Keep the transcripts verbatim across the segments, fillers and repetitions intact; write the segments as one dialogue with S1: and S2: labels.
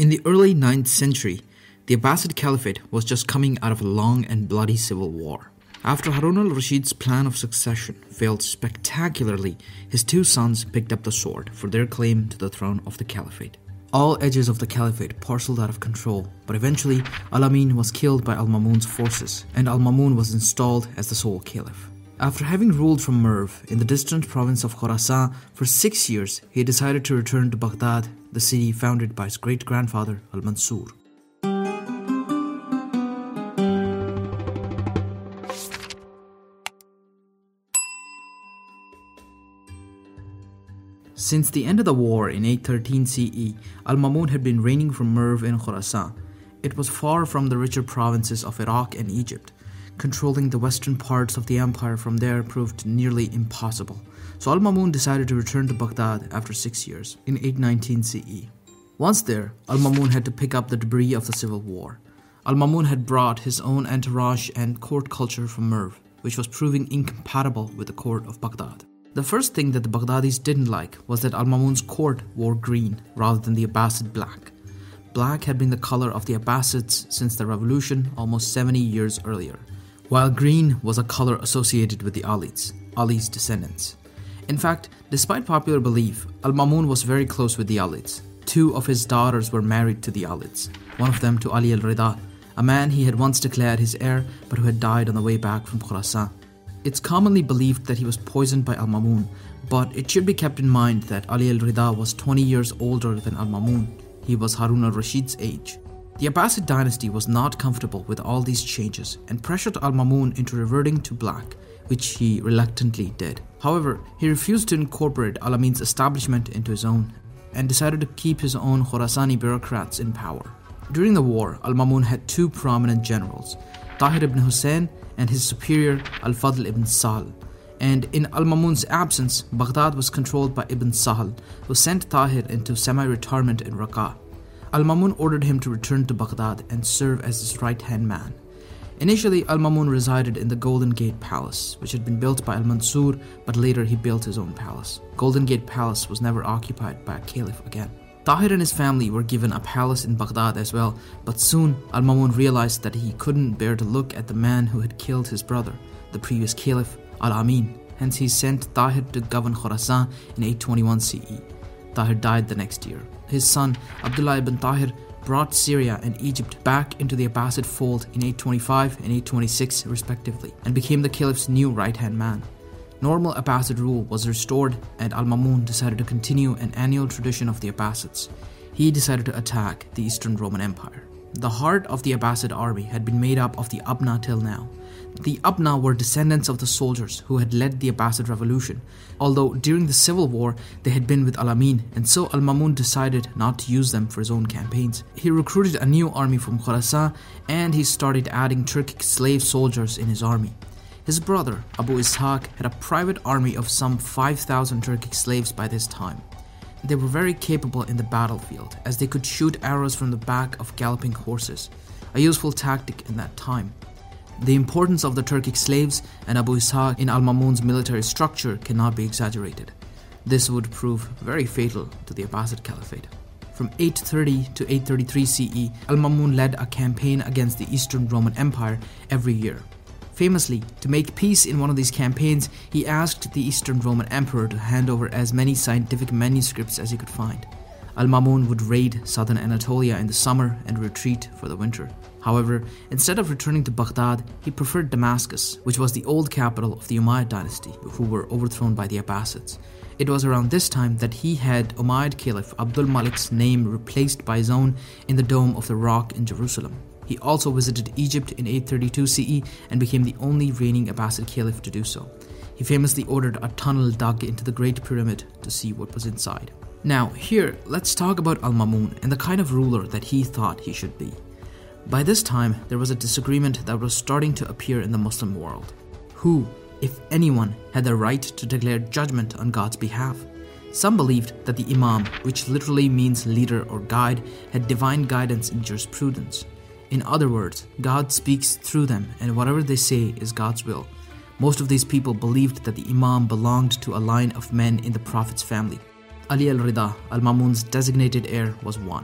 S1: In the early ninth century, the Abbasid Caliphate was just coming out of a long and bloody civil war. After Harun al-Rashid's plan of succession failed spectacularly, his two sons picked up the sword for their claim to the throne of the Caliphate. All edges of the Caliphate parceled out of control, but eventually Al-Amin was killed by Al-Mamun's forces, and Al-Mamun was installed as the sole Caliph. After having ruled from Merv in the distant province of Khorasan for six years, he decided to return to Baghdad, the city founded by his great-grandfather Al-Mansur. Since the end of the war in eight thirteen C E, Al-Mamun had been reigning from Merv in Khorasan. It was far from the richer provinces of Iraq and Egypt. Controlling the western parts of the empire from there proved nearly impossible. So Al-Mamun decided to return to Baghdad after six years, in eight nineteen C E. Once there, Al-Mamun had to pick up the debris of the civil war. Al-Mamun had brought his own entourage and court culture from Merv, which was proving incompatible with the court of Baghdad. The first thing that the Baghdadis didn't like was that Al-Mamun's court wore green rather than the Abbasid black. Black had been the color of the Abbasids since the revolution almost seventy years earlier, while green was a color associated with the Alids, Ali's descendants. In fact, despite popular belief, Al-Mamun was very close with the Alids. Two of his daughters were married to the Alids, one of them to Ali al-Rida, a man he had once declared his heir but who had died on the way back from Khorasan. It's commonly believed that he was poisoned by Al-Mamun, but it should be kept in mind that Ali al-Rida was twenty years older than Al-Mamun. He was Harun al-Rashid's age. The Abbasid dynasty was not comfortable with all these changes and pressured Al-Mamun into reverting to black, which he reluctantly did. However, he refused to incorporate Al-Amin's establishment into his own and decided to keep his own Khorasani bureaucrats in power. During the war, Al-Mamun had two prominent generals, Tahir ibn Hussein and his superior Al-Fadl ibn Sahl. And in Al-Mamun's absence, Baghdad was controlled by Ibn Sahl, who sent Tahir into semi-retirement in Raqqa. Al-Mamun ordered him to return to Baghdad and serve as his right-hand man. Initially, Al-Mamun resided in the Golden Gate Palace, which had been built by Al-Mansur, but later he built his own palace. Golden Gate Palace was never occupied by a caliph again. Tahir and his family were given a palace in Baghdad as well, but soon Al-Mamun realized that he couldn't bear to look at the man who had killed his brother, the previous caliph, Al-Amin. Hence he sent Tahir to govern Khorasan in eight twenty-one C E. Tahir died the next year. His son, Abdullah ibn Tahir, brought Syria and Egypt back into the Abbasid fold in eight twenty-five and eight twenty-six respectively, and became the caliph's new right-hand man. Normal Abbasid rule was restored, and Al-Mamun decided to continue an annual tradition of the Abbasids. He decided to attack the Eastern Roman Empire. The heart of the Abbasid army had been made up of the Abna till now. The Abna were descendants of the soldiers who had led the Abbasid revolution, although during the civil war they had been with Al-Amin, and so Al-Mamun decided not to use them for his own campaigns. He recruited a new army from Khorasan, and he started adding Turkic slave soldiers in his army. His brother, Abu Ishaq, had a private army of some five thousand Turkic slaves by this time. They were very capable in the battlefield, as they could shoot arrows from the back of galloping horses, a useful tactic in that time. The importance of the Turkic slaves and Abu Ishaq in Al-Mamun's military structure cannot be exaggerated. This would prove very fatal to the Abbasid Caliphate. From eight thirty to eight thirty-three C E, Al-Mamun led a campaign against the Eastern Roman Empire every year. Famously, to make peace in one of these campaigns, he asked the Eastern Roman Emperor to hand over as many scientific manuscripts as he could find. Al-Mamun would raid southern Anatolia in the summer and retreat for the winter. However, instead of returning to Baghdad, he preferred Damascus, which was the old capital of the Umayyad dynasty, who were overthrown by the Abbasids. It was around this time that he had Umayyad Caliph Abdul Malik's name replaced by his own in the Dome of the Rock in Jerusalem. He also visited Egypt in eight thirty-two C E and became the only reigning Abbasid caliph to do so. He famously ordered a tunnel dug into the Great Pyramid to see what was inside. Now, here, let's talk about Al-Mamun and the kind of ruler that he thought he should be. By this time, there was a disagreement that was starting to appear in the Muslim world. Who, if anyone, had the right to declare judgment on God's behalf? Some believed that the Imam, which literally means leader or guide, had divine guidance in jurisprudence. In other words, God speaks through them, and whatever they say is God's will. Most of these people believed that the Imam belonged to a line of men in the Prophet's family. Ali al-Rida, Al-Mamun's designated heir, was one.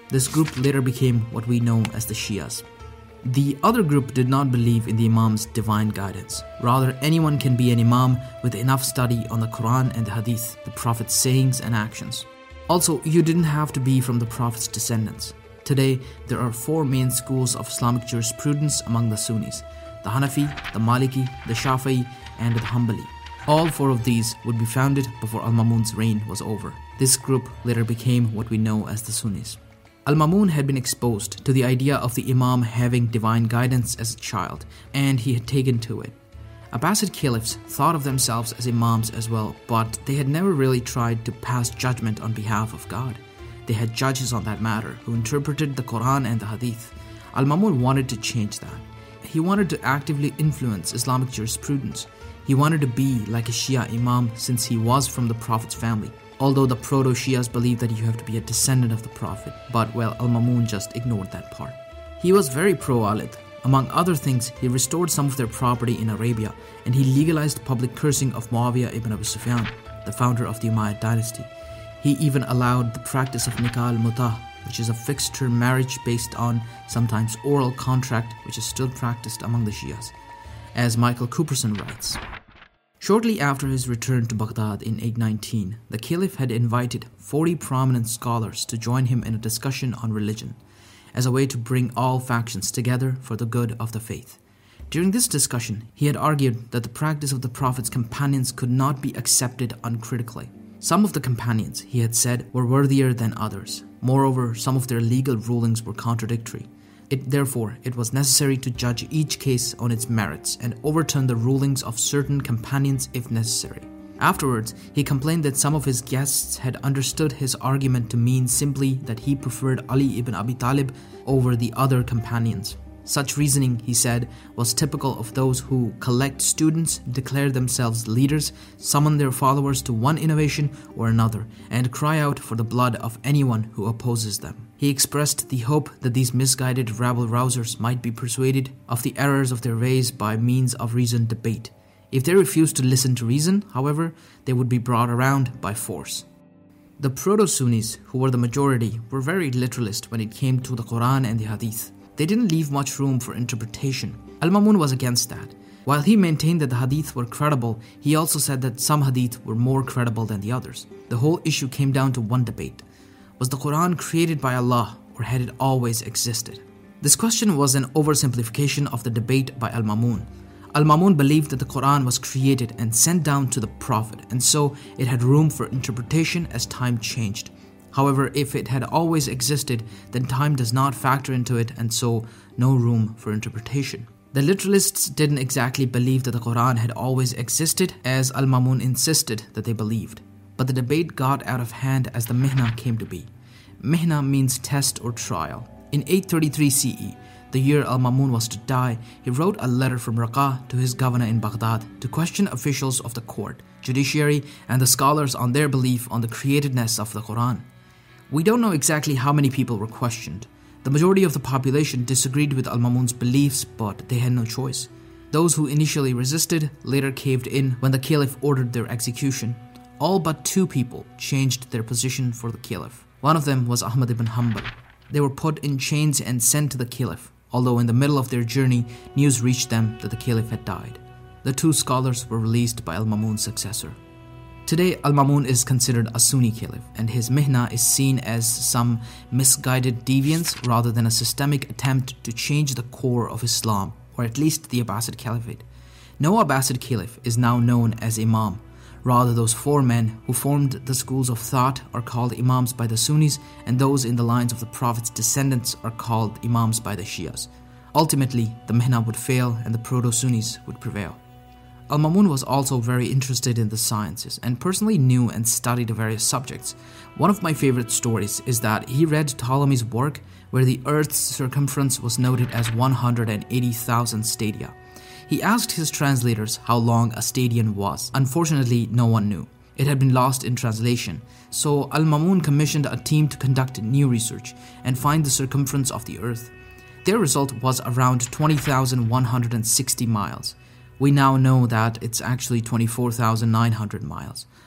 S1: This group later became what we know as the Shias. The other group did not believe in the Imam's divine guidance. Rather, anyone can be an Imam with enough study on the Quran and the Hadith, the Prophet's sayings and actions. Also, you didn't have to be from the Prophet's descendants. Today, there are four main schools of Islamic jurisprudence among the Sunnis: the Hanafi, the Maliki, the Shafi'i, and the Hanbali. All four of these would be founded before Al-Mamun's reign was over. This group later became what we know as the Sunnis. Al-Mamun had been exposed to the idea of the Imam having divine guidance as a child, and he had taken to it. Abbasid caliphs thought of themselves as Imams as well, but they had never really tried to pass judgment on behalf of God. They had judges on that matter who interpreted the Quran and the Hadith. Al-Mamun wanted to change that. He wanted to actively influence Islamic jurisprudence. He wanted to be like a Shia Imam since he was from the Prophet's family. Although the Proto-Shias believe that you have to be a descendant of the Prophet, but well, Al-Mamun just ignored that part. He was very pro-Walid. Among other things, he restored some of their property in Arabia, and he legalized public cursing of Muawiyah ibn Abi Sufyan, the founder of the Umayyad dynasty. He even allowed the practice of nikah al-mutah, which is a fixed-term marriage based on sometimes oral contract, which is still practiced among the Shias. As Michael Cooperson writes, shortly after his return to Baghdad in eight nineteen, the Caliph had invited forty prominent scholars to join him in a discussion on religion, as a way to bring all factions together for the good of the faith. During this discussion, he had argued that the practice of the Prophet's companions could not be accepted uncritically. Some of the companions, he had said, were worthier than others. Moreover, some of their legal rulings were contradictory. It, therefore, it was necessary to judge each case on its merits and overturn the rulings of certain companions if necessary. Afterwards, he complained that some of his guests had understood his argument to mean simply that he preferred Ali ibn Abi Talib over the other companions. Such reasoning, he said, was typical of those who collect students, declare themselves leaders, summon their followers to one innovation or another, and cry out for the blood of anyone who opposes them. He expressed the hope that these misguided rabble-rousers might be persuaded of the errors of their ways by means of reasoned debate. If they refused to listen to reason, however, they would be brought around by force. The Proto-Sunnis, who were the majority, were very literalist when it came to the Quran and the Hadith. They didn't leave much room for interpretation. Al-Mamun was against that. While he maintained that the Hadith were credible, he also said that some Hadith were more credible than the others. The whole issue came down to one debate. Was the Quran created by Allah, or had it always existed? This question was an oversimplification of the debate by Al-Mamun. Al-Mamun believed that the Quran was created and sent down to the Prophet, and so it had room for interpretation as time changed. However, if it had always existed, then time does not factor into it, and so no room for interpretation. The literalists didn't exactly believe that the Quran had always existed, as Al-Mamun insisted that they believed. But the debate got out of hand as the Mihna came to be. Mihna means test or trial. In eight thirty-three C E, the year Al-Mamun was to die, he wrote a letter from Raqqa to his governor in Baghdad to question officials of the court, judiciary, and the scholars on their belief on the createdness of the Quran. We don't know exactly how many people were questioned. The majority of the population disagreed with Al-Mamun's beliefs, but they had no choice. Those who initially resisted later caved in when the Caliph ordered their execution. All but two people changed their position for the Caliph. One of them was Ahmad ibn Hanbal. They were put in chains and sent to the Caliph, although in the middle of their journey, news reached them that the Caliph had died. The two scholars were released by Al-Mamun's successor. Today, Al-Mamun is considered a Sunni caliph, and his Mihna is seen as some misguided deviance rather than a systemic attempt to change the core of Islam, or at least the Abbasid Caliphate. No Abbasid caliph is now known as Imam. Rather, those four men who formed the schools of thought are called Imams by the Sunnis, and those in the lines of the Prophet's descendants are called Imams by the Shias. Ultimately, the Mihna would fail and the Proto-Sunnis would prevail. Al-Mamun was also very interested in the sciences and personally knew and studied various subjects. One of my favorite stories is that he read Ptolemy's work where the Earth's circumference was noted as one hundred eighty thousand stadia. He asked his translators how long a stadion was. Unfortunately, no one knew. It had been lost in translation, so Al-Mamun commissioned a team to conduct new research and find the circumference of the Earth. Their result was around twenty thousand one hundred sixty miles. We now know that it's actually twenty-four thousand nine hundred miles.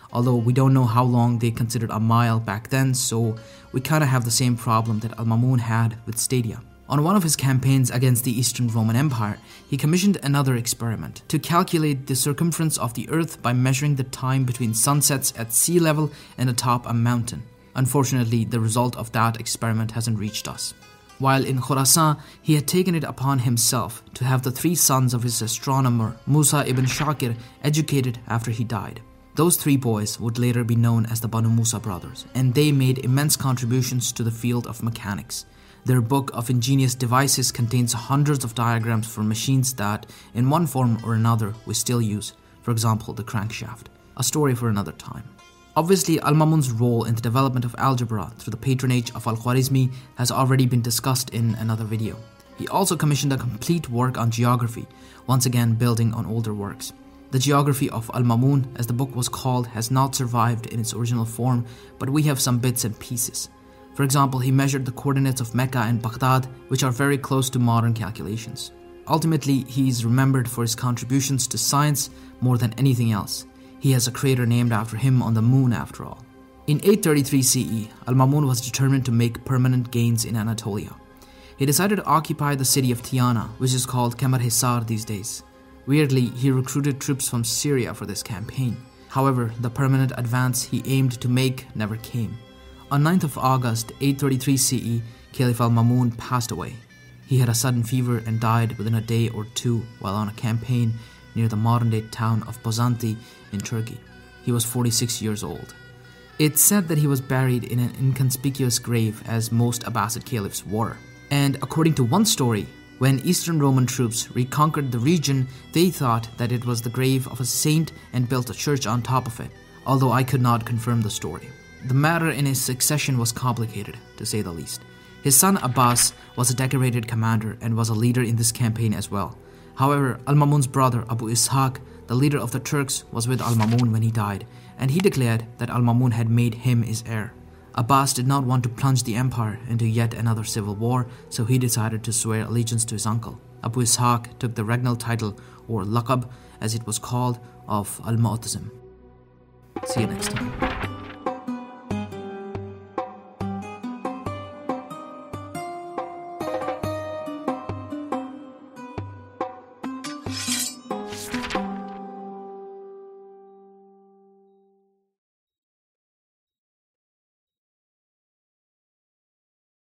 S1: although we don't know how long they considered a mile back then, so we kind of have the same problem that Al-Mamun had with stadia. On one of his campaigns against the Eastern Roman Empire, he commissioned another experiment to calculate the circumference of the earth by measuring the time between sunsets at sea level and atop a mountain. Unfortunately, the result of that experiment hasn't reached us. While in Khurasan, he had taken it upon himself to have the three sons of his astronomer Musa ibn Shakir educated after he died. Those three boys would later be known as the Banu Musa brothers, and they made immense contributions to the field of mechanics. Their book of ingenious devices contains hundreds of diagrams for machines that, in one form or another, we still use, for example, the crankshaft. A story for another time. Obviously, Al-Mamun's role in the development of algebra through the patronage of Al-Khwarizmi has already been discussed in another video. He also commissioned a complete work on geography, once again building on older works. The Geography of Al-Mamun, as the book was called, has not survived in its original form, but we have some bits and pieces. For example, he measured the coordinates of Mecca and Baghdad, which are very close to modern calculations. Ultimately, he is remembered for his contributions to science more than anything else. He has a crater named after him on the moon after all. In eight thirty-three C E, Al-Mamun was determined to make permanent gains in Anatolia. He decided to occupy the city of Tiana, which is called Kemer-Hissar these days. Weirdly, he recruited troops from Syria for this campaign. However, the permanent advance he aimed to make never came. On ninth of August, eight thirty-three C E, Caliph Al-Mamun passed away. He had a sudden fever and died within a day or two while on a campaign near the modern-day town of Byzanti in Turkey. He was forty-six years old. It's said that he was buried in an inconspicuous grave, as most Abbasid caliphs were. And according to one story, when Eastern Roman troops reconquered the region, they thought that it was the grave of a saint and built a church on top of it, although I could not confirm the story. The matter in his succession was complicated, to say the least. His son Abbas was a decorated commander and was a leader in this campaign as well. However, Al-Mamun's brother Abu Ishaq, the leader of the Turks, was with Al-Mamun when he died, and he declared that Al-Mamun had made him his heir. Abbas did not want to plunge the empire into yet another civil war, so he decided to swear allegiance to his uncle. Abu Ishaq took the regnal title, or laqab as it was called, of Al-Mu'tasim. See you next time.